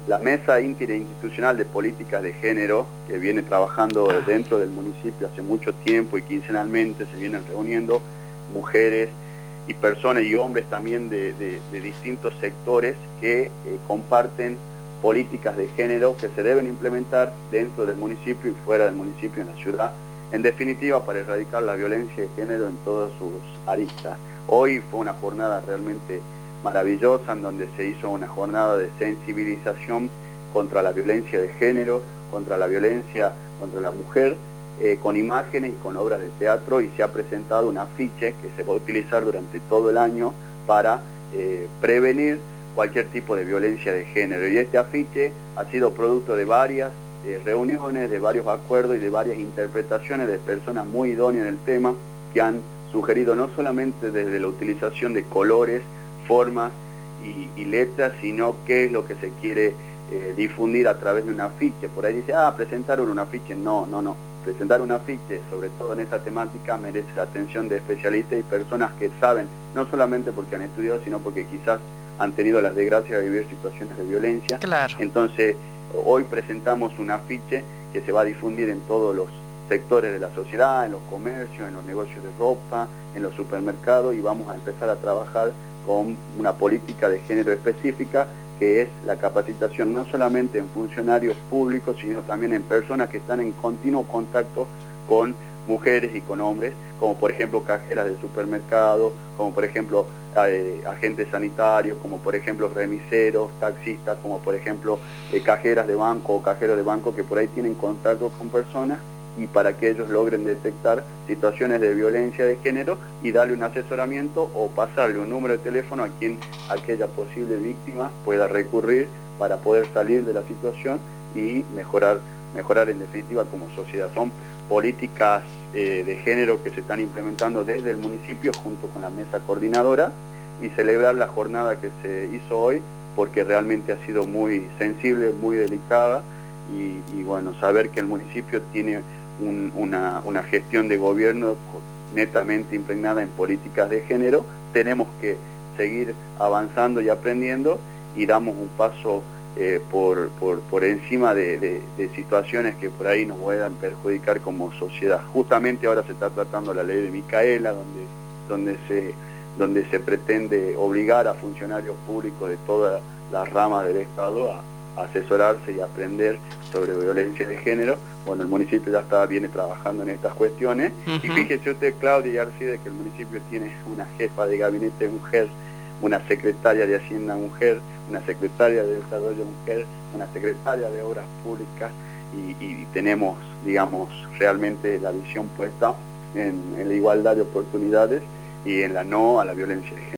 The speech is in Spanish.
La Mesa Interinstitucional de Políticas de Género, que viene trabajando dentro del municipio hace mucho tiempo y quincenalmente se vienen reuniendo mujeres y personas y hombres también de distintos sectores que comparten políticas de género que se deben implementar dentro del municipio y fuera del municipio, en la ciudad, en definitiva para erradicar la violencia de género en todas sus aristas. Hoy fue una jornada realmente maravillosa en donde se hizo una jornada de sensibilización contra la violencia de género, contra la violencia contra la mujer, con imágenes y con obras de teatro, y se ha presentado un afiche que se va a utilizar durante todo el año para prevenir cualquier tipo de violencia de género. Y este afiche ha sido producto de varias reuniones, de varios acuerdos y de varias interpretaciones de personas muy idóneas en el tema, que han sugerido no solamente desde la utilización de colores, formas y letras, sino qué es lo que se quiere difundir a través de un afiche. Por ahí dice, presentaron un afiche. No. Presentar un afiche, sobre todo en esta temática, merece la atención de especialistas y personas que saben, no solamente porque han estudiado, sino porque quizás han tenido la desgracia de vivir situaciones de violencia. Claro. Entonces, hoy presentamos un afiche que se va a difundir en todos los sectores de la sociedad, en los comercios, en los negocios de ropa, en los supermercados, y vamos a empezar a trabajar con una política de género específica, que es la capacitación no solamente en funcionarios públicos, sino también en personas que están en continuo contacto con mujeres y con hombres, como por ejemplo cajeras de supermercado, como por ejemplo agentes sanitarios, como por ejemplo remiseros, taxistas, como por ejemplo cajeras de banco o cajeros de banco que por ahí tienen contacto con personas, y para que ellos logren detectar situaciones de violencia de género y darle un asesoramiento o pasarle un número de teléfono a quien aquella posible víctima pueda recurrir para poder salir de la situación y mejorar en definitiva como sociedad. Son políticas de género que se están implementando desde el municipio junto con la mesa coordinadora, y celebrar la jornada que se hizo hoy porque realmente ha sido muy sensible, muy delicada, y bueno, saber que el municipio tiene una gestión de gobierno netamente impregnada en políticas de género. Tenemos que seguir avanzando y aprendiendo, y damos un paso por encima de situaciones que por ahí nos puedan perjudicar como sociedad. Justamente ahora se está tratando la ley de Micaela, donde se pretende obligar a funcionarios públicos de todas las ramas del Estado a asesorarse y aprender sobre violencia de género. Bueno, el municipio ya viene trabajando en estas cuestiones. Y fíjese usted, Claudia y Arcide, que el municipio tiene una jefa de gabinete mujer, una secretaria de Hacienda mujer, una secretaria de Desarrollo mujer, una secretaria de Obras Públicas, y tenemos, digamos, realmente la visión puesta en la igualdad de oportunidades y en la no a la violencia de género.